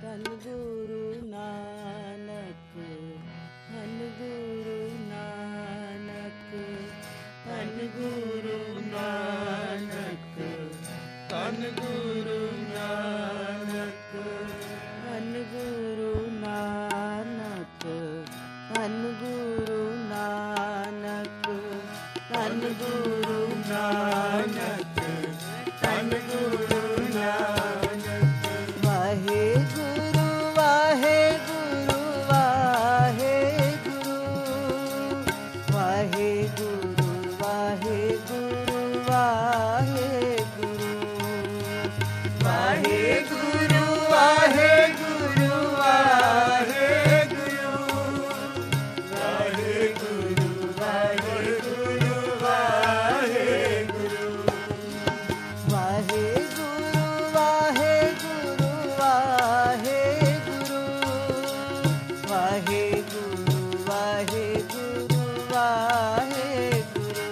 धन गुरु नानक, धन गुरु नानक, धन गुरु नानक, धन गुरु नानक, धन गुरु नानक, धन गुरु नानक, धन गुरु नानक, धन गुरु नानक। वाहे गुरु वाहे गुरु वाहे गुरु, वाहे गुरु वाहे गुरु वाहे गुरु, वाहे गुरु वाहे गुरु वाहे गुरु, वाहे गुरु वाहे गुरु वाहे गुरु, वाहे गुरु वाहे गुरु वाहे गुरु, वाहे गुरु वाहे गुरु वाहे गुरु,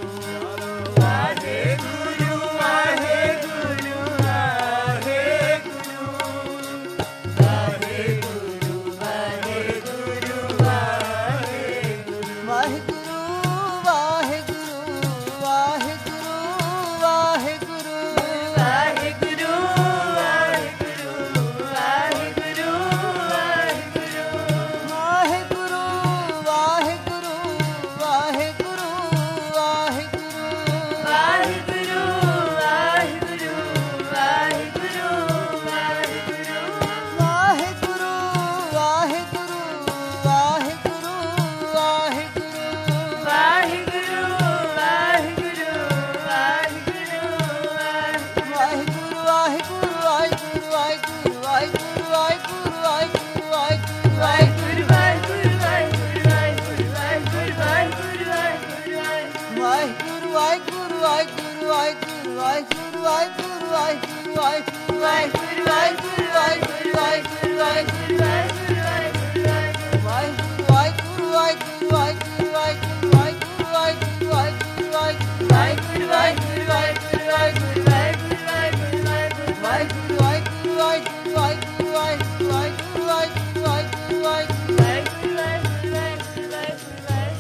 वाहे गुरु वाहे गुरु वाहे गुरु, वाहे गुरु वाहे गुरु वाहे गुरु, वाहे गुरु वाहे गुरु वाहे गुरु वाहे गुरु, वाहे गुरु वाहे गुरु वाहे गुरु वाहे गुरु, वाहे गुरु वाहे गुरु वाहे गुरु वाहे गुरु, वाहे गुरु वाहे गुरु वाहे गुरु वाहे गुरु, वाहे गुरु वाहे गुरु वाहे गुरु वाहे गुरु, वाहे गुरु वाहे गुरु वाहे गुरु वाहे गुरु, वाहे गुरु वाहे गुरु वाहे गुरु वाहे गुरु वाहे गुरु वाहे गुरु वाहे गुरु वाहे गुरु वाहे गुरु वाहे गुरु वाहे गुरु वाहे गुरु वाहे गुरु वाहे गुरु, वाहे गुरु वाहे गुरु वाहे गुरु वाहे गुरु वाहे गुरु वाहे गुरु वाहे गुरु वाहे गुरु, वाहे गुरु वाहे गुरु वाहे गुरु वाहे गुरु वाहे गुरु वाहे गुरु वाहे गुरु, वाहे गुरु वाहे गुरु वाहे गुरु वाहे गुरु वाहे गुरु वाहे गुरु वाहे गुरु वाहे गुरु वाहे गुरु, वाहे गुरु वाहे गुरु वाहे गुरु वाहे गुरु वाहे गुरु वाहे गुरु वाहे गुरु, वाहे गुरु वाहे गुरु वाहे गुरु वाहे गुरु वाहे गुरु वाहे गुरु वाहे गुरु वाहे गुरु वाहे गुरु, वाहे गुरु वाहे गुरु वाहे गुरु वाहे गुरु वाहे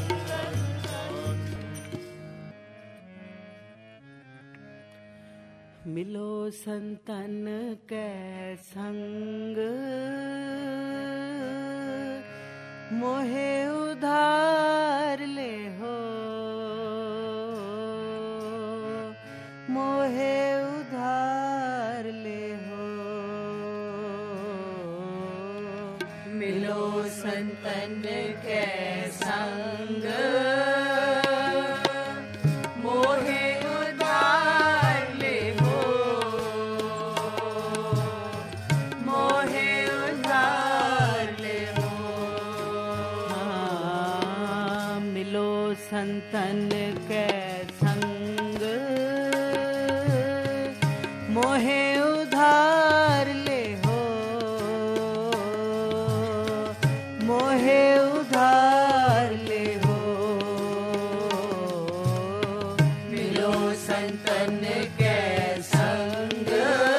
गुरु। मिलो संतन कै संग, मोहे उधार ले हो, मोहे उधार ले हो, मिलो संतन कै संग, मोहे उधार ले हो, मोहे उधार ले हो, हाँ, मिलो संतन कै संग, मोहे उधार ले हो, मोहे उधार ले हो, मिलो संतन कै संग,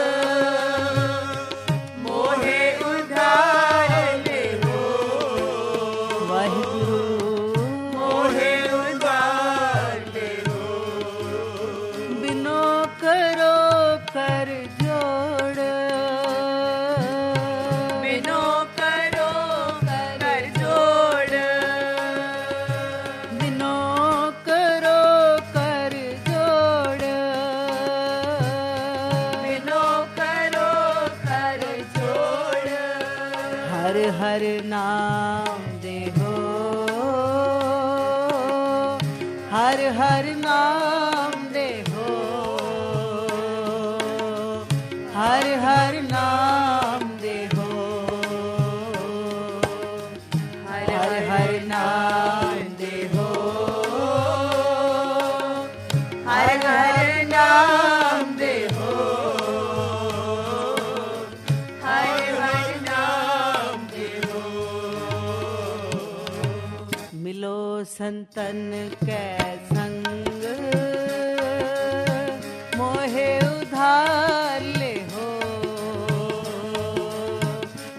मोहे उधार ले हो, वाहिगुरु मोहे उधार ले हो, बिनो करो कर जोड़, बिनो करो कर जोड़, बिनो करो कर जोड़, बिनो करो कर जोड़, हर हर नाम दे हो, हर हर नाम दे हो, हर हर नाम दे हो, हर हर नाम दे हो, हर हर नाम दे हो, हर हर नाम दे हो, मिलो संतन कै संग, मोहे उधार ले हो,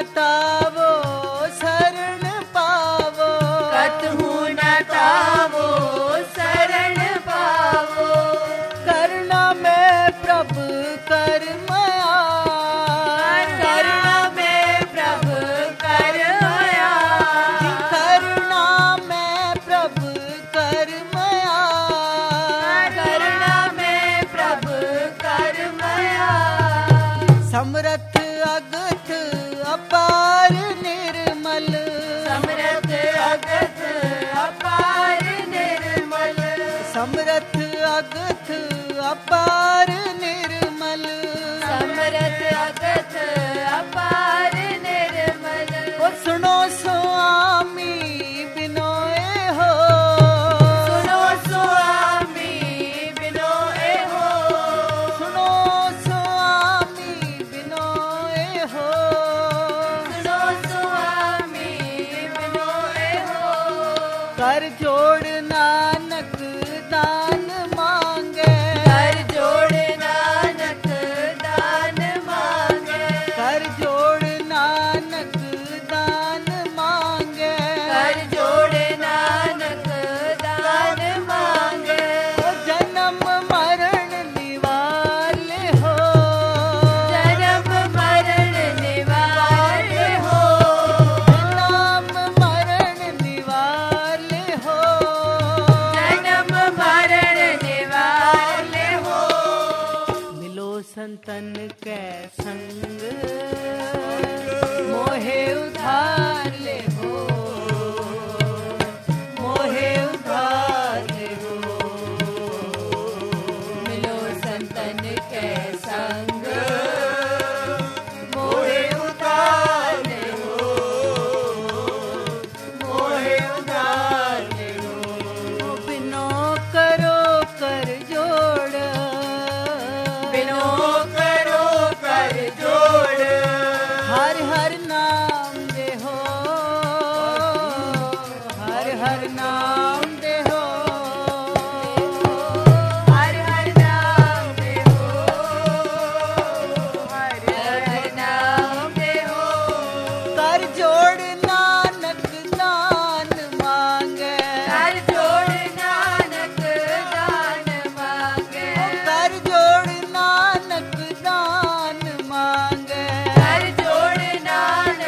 तावो शरण पावो, कतहु न तावो शरण पावो। करुणा में प्रभु कर माया, करुणा में प्रभु कर माया। करुणा में प्रभु कर माया, करुणा में प्रभु कर माया। समरथ अगथ अपार निर्मल, समरथ अगथ अपार निर्मल। समरथ अगथ अपार निर्मल, समरथ अगथ अपार निर्मल। ओ सुनो स्वामी बिनोए हो, सुनो स्वामी बिनोए हो। सुनो स्वामी बिनोए हो, सुनो स्वामी बिनोए हो। कर जोड़ नानक दान मांगे, कर जोड़ नानक दान मांगे। कर जोड़ नानक दान मांगे, कर जोड़ नानक दान मांगे। ओ जन्म मरण निवाले हो, जन्म मरण निवारे हो। जन्म मरण निवाले हो, जन्म मरण निवारे हो। मिलो संतन के संग, मोहे उधार ले हो, मोहे उधार ले हो, मिलो संतन के संग, मोहे उतार ले हो, मोहे उतार ले हो। बिनो करो कर जोड़, बिनो करो कर जोड़। हर हर नाम दे हो, हर हर नाम दे हो, हर हर नाम दे हो, हर हर नाम दे हो। कर जोड़ नानक दान मांगे, कर जोड़ नानक दान मांगे। कर जोड़ नानक दान मांगे, कर जोड़ नानक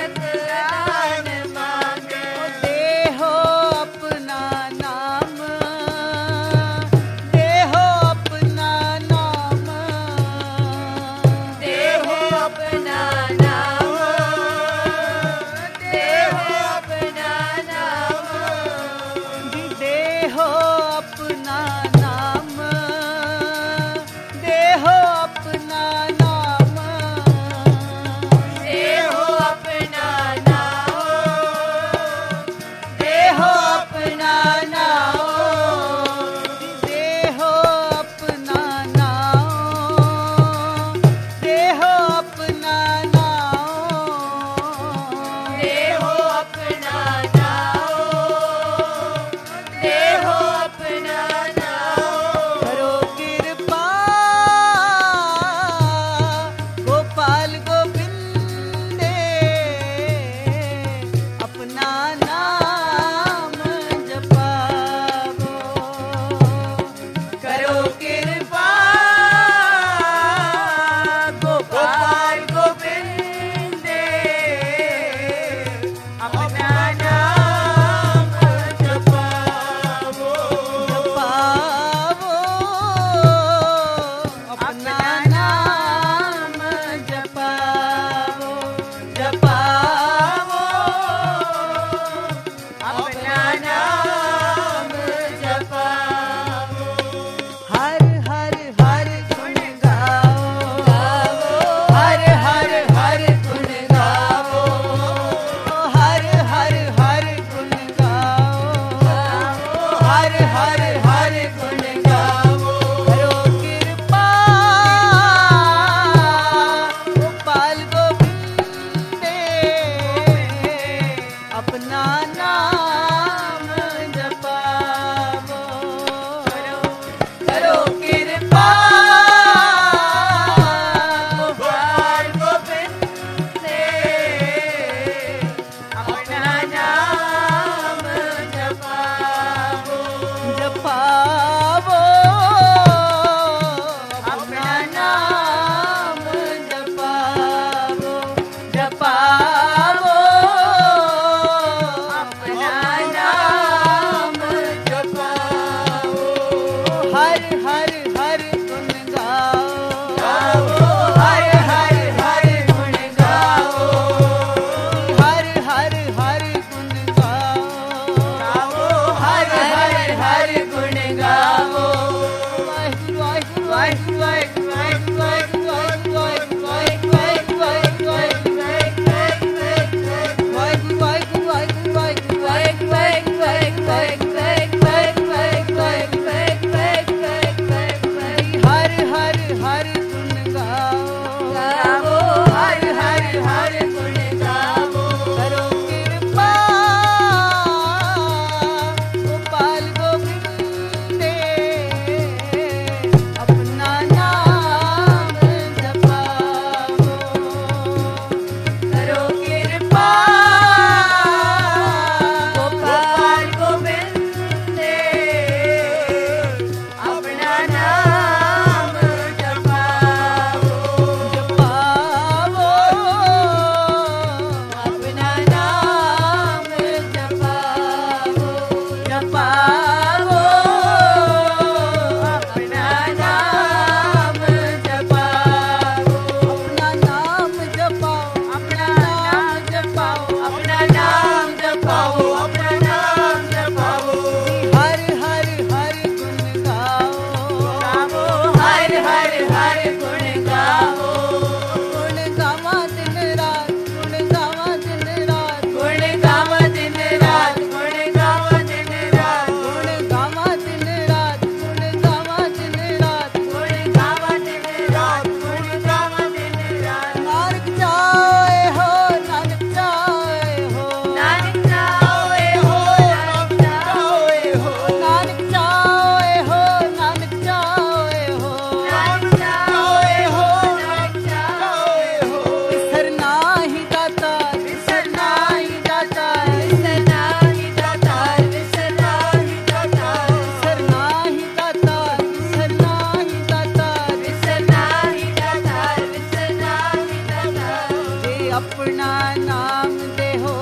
अपना नाम दे हो,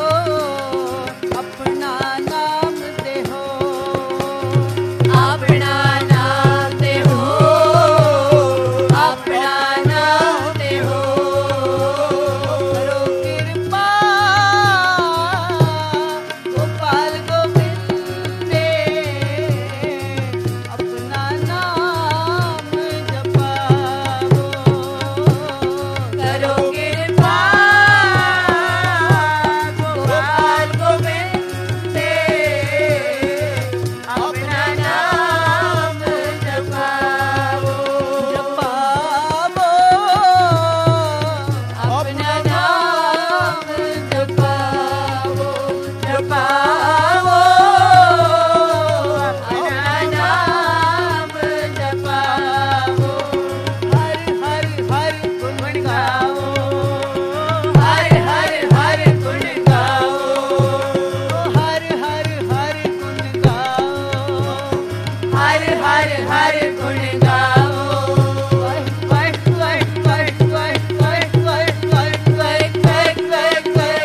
अपना नाम दे हो, अपना नाम दे हो, अपना नाम दे हो। करो कृपा गोपाल गोविंद दे, अपना नाम जपावो। करो कृपा गोपाल गोविंद दे, अपना नाम जपावो। जपावो अपना नाम जपावो, जपावो अपना नाम जपावो। हर हर हर गुण गाओ, हर हर हर गुण गाओ, हर हर हर गुण गाओ, हर हर हर गुण गाओ। वाह वाह वाह वाह वाह वाह वाह वाह वाह वाह वाह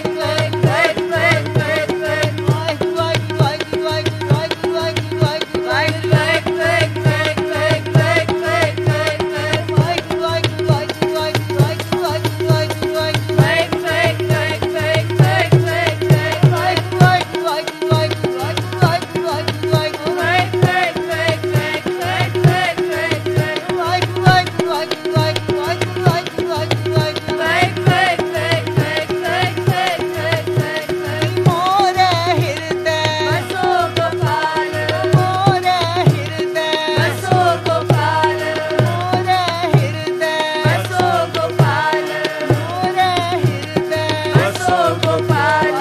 मोरे हृदय बसो गोपाल, मोरे हृदय बसो गोपाल, मोरे हृदय बसो गोपाल, मोरे हृदय बसो गोपाल।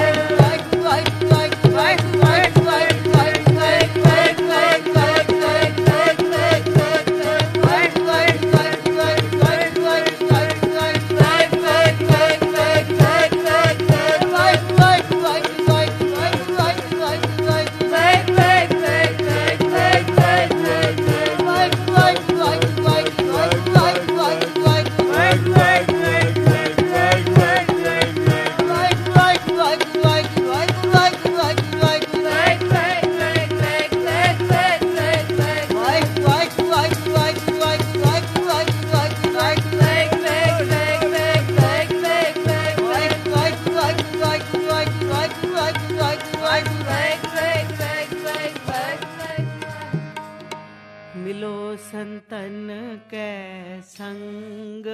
मिलो संतन के संग,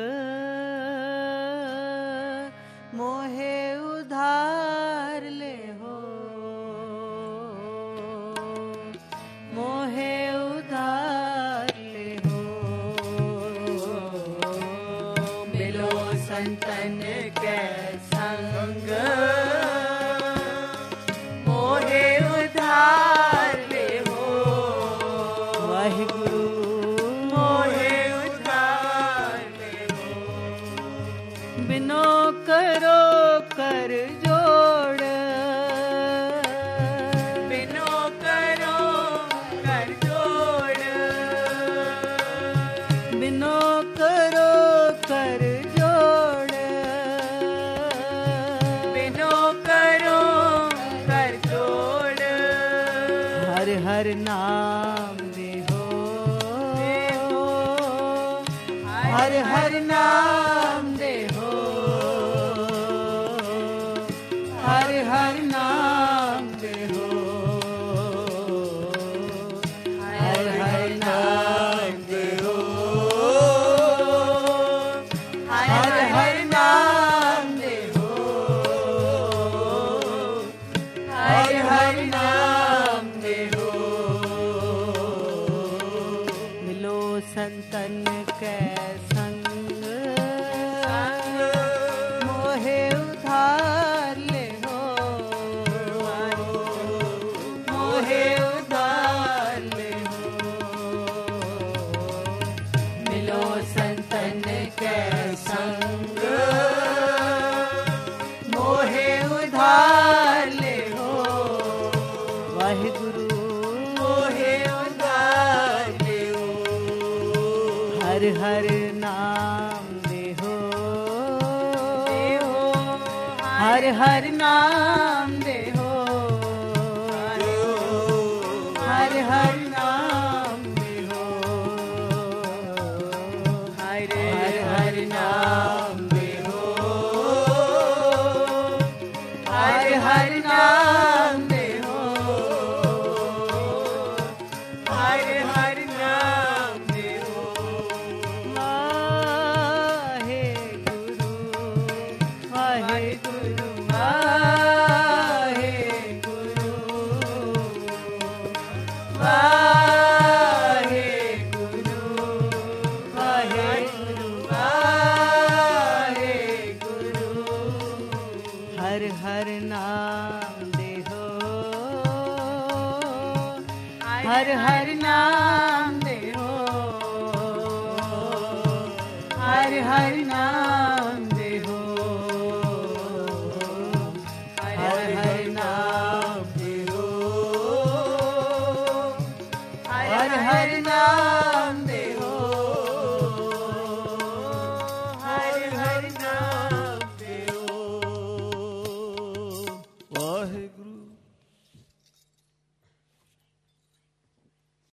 मोहे उधार ले हो, मोहे उधार ले हो। मिलो संतन के संग, मोहे उधार ले हो। वाहिगुरु मोहे उधार ले हो। बिनो करो कर जोड़, बिनो करो कर जोड़, बिनो करो कर जोड़, बिनो करो कर जोड़। हर हर नाम दे हो, हर हर नाम दे हो, हर हर नाम दे हो, हर हर नाम दे हो, हर हर नाम दे हो, हर हर नाम दे हो। मिलो संतन के संग, मोहे उधार ले हो, मोहे उधार ले हो। मिलो संतन के संग, मोहे उधार ले हो। वाहिगुरु मोहे उधार ले हो। हर हर नाम दे हो, हर हर नाम दे हो, हर हर नाम दे हो, हर हर नाम दे हो, हर हर नाम दे हो, हर हर नाम दे हो। वाहे गुरु वाहे गुरु वाहे गुरु वाहे गुरु वाहे गुरु वाहे गुरु। हर हर नाम दे हो, हर हर नाम दे हो, हर हर नाम दे हो, हर हर नाम दे हो, हर हर नाम दे हो, हर हर नाम